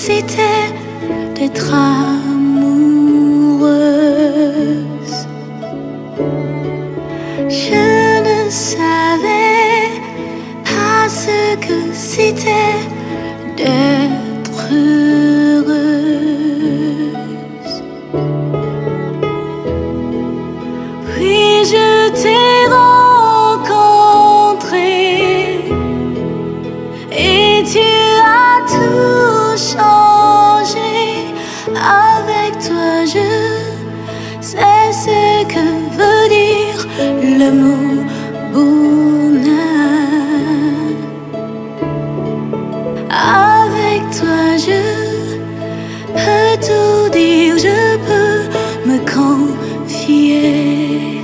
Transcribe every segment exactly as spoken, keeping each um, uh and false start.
c'était d'être amoureuse. Je ne savais pas ce que c'était d'être heureuse. Puis je t'ai rencontré et tu as tout changé. Avec toi je sais ce que veut dire le mot bonheur. Avec toi je peux tout dire, je peux me confier.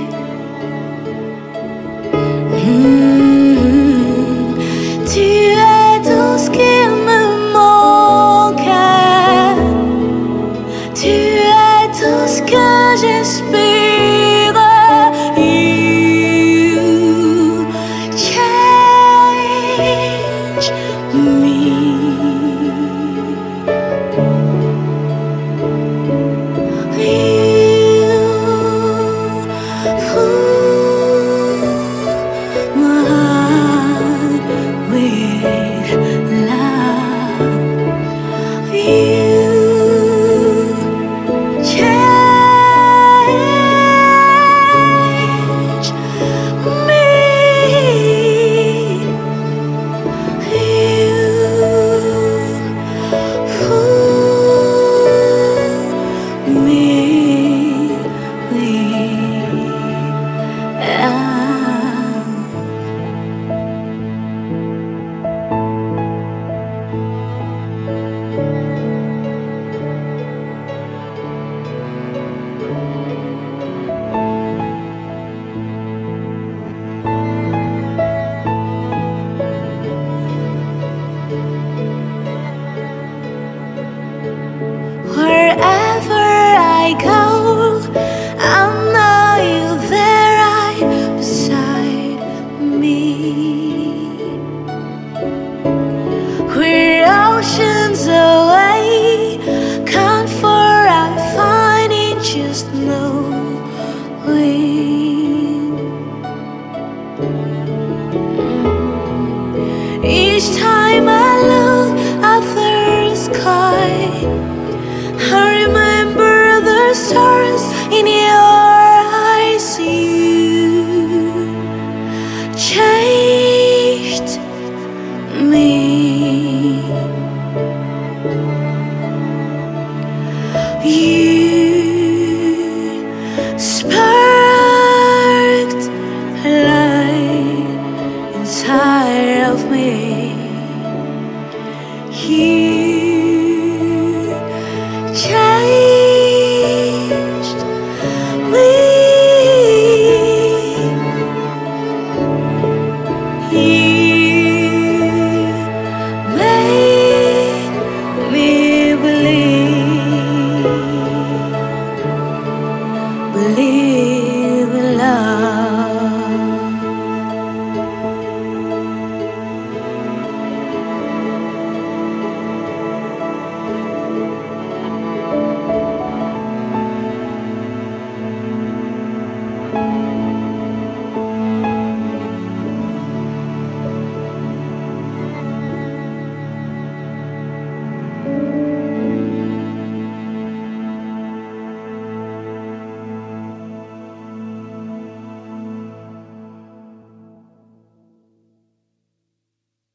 Mmh. Tu es tout ce qu'il me manquait. Tu es tout ce que j'espère. You change me. You fool my heart with love. You change me. You fool me with love. Wherever I go, I know you're there right beside me. We're oceans away, comfort I find in just knowing. Each time I look at the sky, I remember the stars in your eyes. You changed me. You